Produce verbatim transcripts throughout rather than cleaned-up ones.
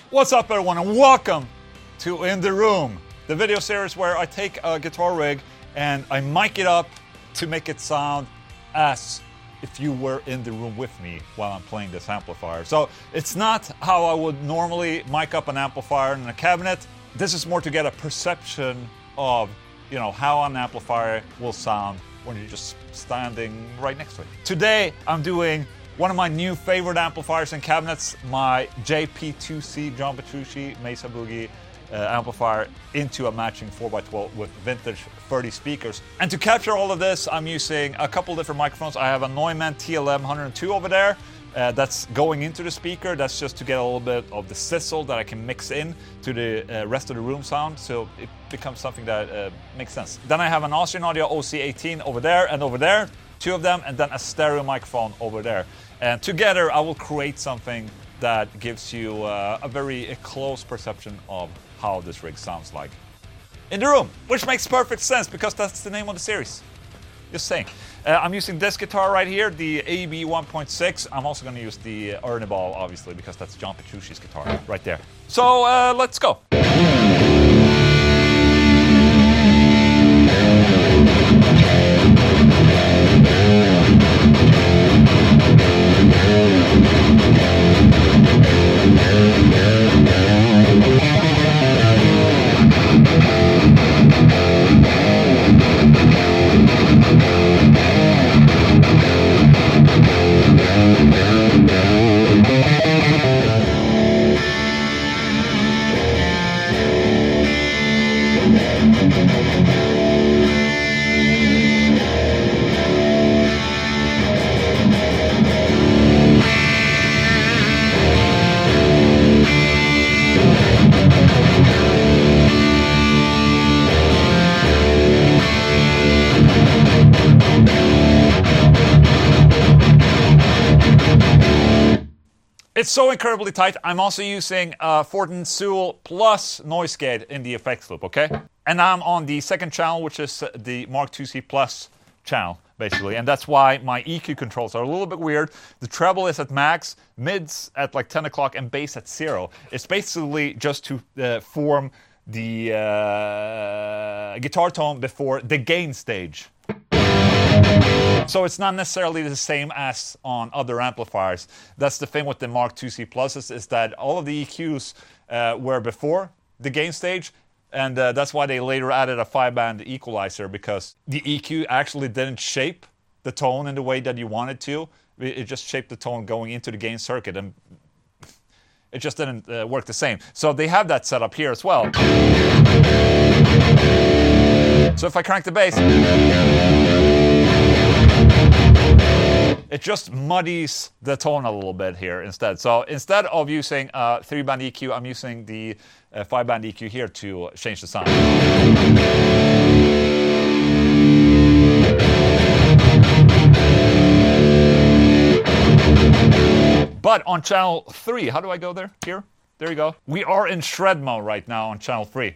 What's up everyone and welcome to In The Room, the video series where I take a guitar rig and I mic it up to make it sound as if you were in the room with me while I'm playing this amplifier. So it's not how I would normally mic up an amplifier in a cabinet. This is more to get a perception of, you know, how an amplifier will sound when you're just standing right next to it. Today I'm doing one of my new favorite amplifiers and cabinets, my J P two C John Petrucci Mesa Boogie uh, amplifier into a matching four by twelve with vintage thirty speakers. And to capture all of this, I'm using a couple different microphones. I have a Neumann T L M one oh two over there. Uh, that's going into the speaker. That's just to get a little bit of the sizzle that I can mix in to the uh, rest of the room sound, so it becomes something that uh, makes sense. Then I have an Austrian Audio O C eighteen over there and over there, two of them, and then a stereo microphone over there. And together I will create something that gives you uh, a very close perception of how this rig sounds like in the room, which makes perfect sense because that's the name of the series. Just saying. Uh, I'm using this guitar right here, the A B one point six. I'm also going to use the Ernie Ball, obviously, because that's John Petrucci's guitar right there. So uh, let's go. It's so incredibly tight. I'm also using uh, Fortin Sewell plus noise gate in the effects loop, okay? And I'm on the second channel, which is the Mark two C Plus channel, basically. And that's why my E Q controls are a little bit weird. The treble is at max, mids at like ten o'clock, and bass at zero. It's basically just to uh, form the uh, guitar tone before the gain stage. So it's not necessarily the same as on other amplifiers. That's the thing with the Mark two C Pluses, is that all of the E Qs uh, were before the gain stage, and uh, that's why they later added a five-band equalizer, because the E Q actually didn't shape the tone in the way that you wanted to. It just shaped the tone going into the gain circuit, and it just didn't uh, work the same. So they have that set up here as well. So if I crank the bass, it just muddies the tone a little bit here instead. So instead of using a three-band E Q, I'm using the uh, five-band E Q here to change the sound. But on channel three, how do I go there? Here? There you go. We are in shred mode right now on channel three.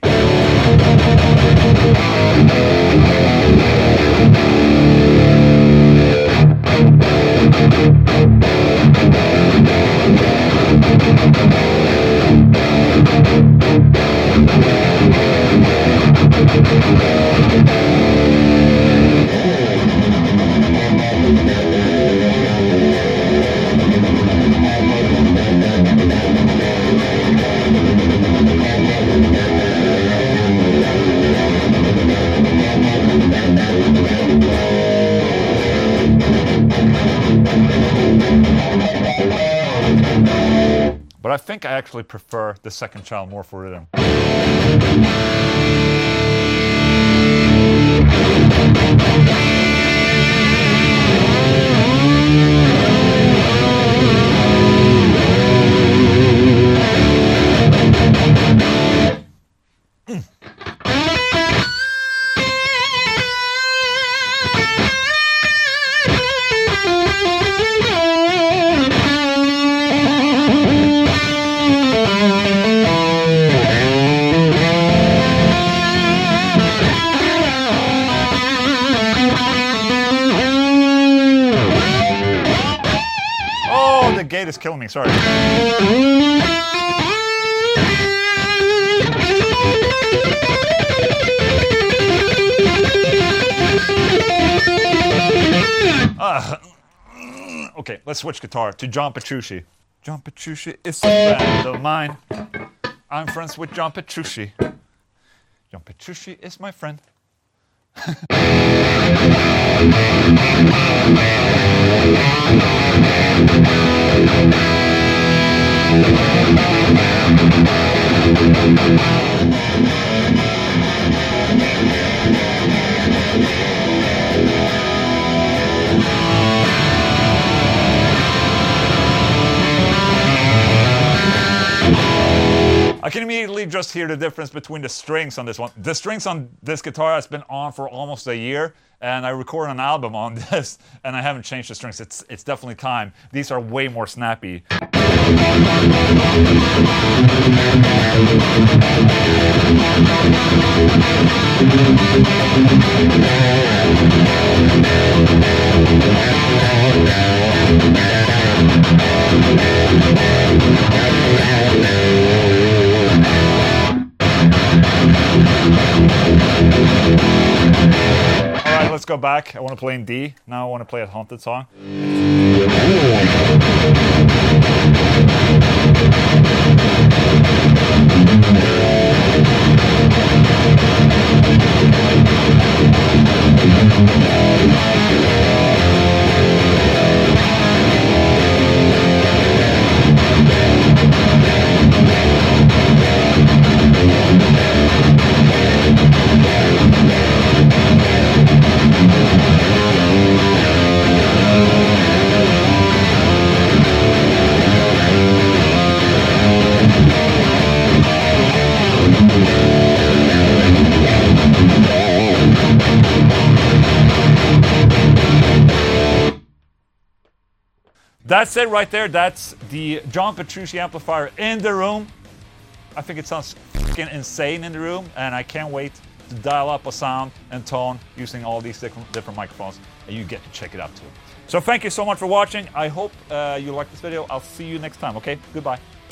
But I think I actually prefer the second channel more for rhythm. gate is killing me, sorry. Okay, let's switch guitar to John Petrucci. John Petrucci is a friend of mine. I'm friends with John Petrucci. John Petrucci is my friend. I can immediately just hear the difference between the strings on this one. The strings on this guitar has been on for almost a year, and I recorded an album on this, and I haven't changed the strings. It's, it's definitely time. These are way more snappy. Alright, let's go back. I want to play in D. Now I want to play a Haunted song. That's it right there. That's the John Petrucci amplifier in the room. I think it sounds fucking insane in the room, and I can't wait to dial up a sound and tone using all these different, different microphones, and you get to check it out too. So thank you so much for watching. I hope uh, you liked this video. I'll see you next time, okay? Goodbye.